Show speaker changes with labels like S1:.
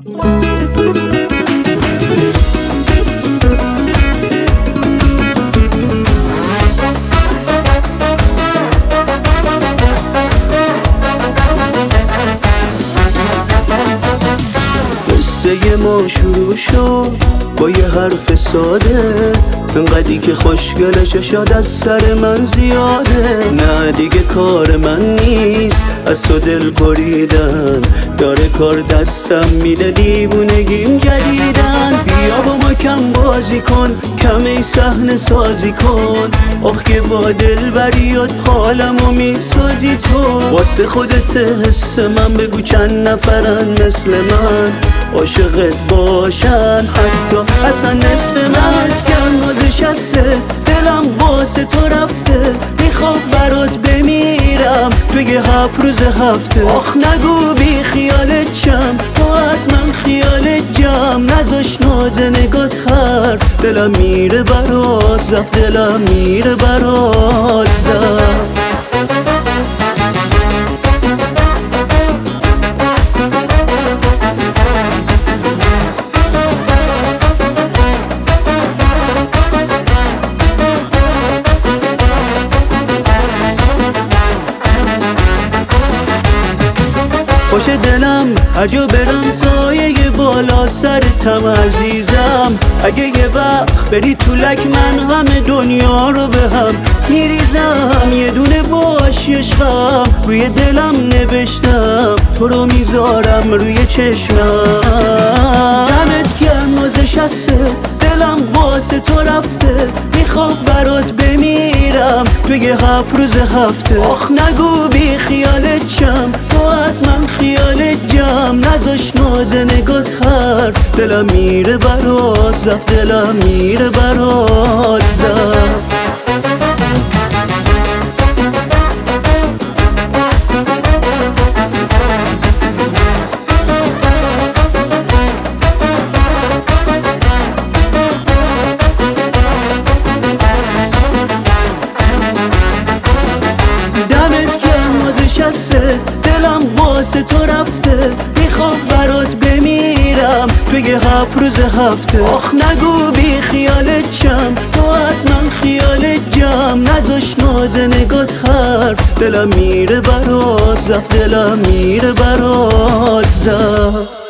S1: قصه ما شروع شد با یه حرف ساده، انقدری که خوشگله چشاد از سر من زیاده. نه دیگه کار من نیست از تو دل بریدن، داره کار دستم میده دیوونگیم جدیدن. بیا با ما کم بازی کن، کمی صحنه سازی کن، آخ که با دل بریاد حالمو میسازی تو. واسه خودت حس من بگو چند نفرن مثل من عاشقت باشن، حتی اصلا نصف من. گرمازش هسته دلم واسه تو رفته، میخوام برات بمیرم توی 7 روز هفته. آخ نگو بی خیالت شم، تو از من خیالت جم، نذاش ناز نگات حرف، دلم میره برات زفت، دلم میره برات زفت. خوش دلم هر جا برم سایه بالا سرتم عزیزم. اگه یه وقت بری تو لک من همه دنیا رو به هم میریزم. یه دونه باش عشقم روی دلم نوشتم، تو رو میذارم روی چشمم. دمت گرم نازش هسته دلم واسه تو رفته، میخوام برات بمیرم توی 7 روز هفته. آخ نگو بی خیالت شم، تو از من خیالت جم، نذاش ناز نگات حرف، دلم میره برات زفت، دلم میره برات زفت. دلم واسه تو رفته، میخوام برات بمیرم توی 7 روز هفته. آخ نگو بی خیالت شم، تو از من خیالت جم، نذاش ناز نگات حرف، دلم میره برات زفت، دلم میره برات زفت.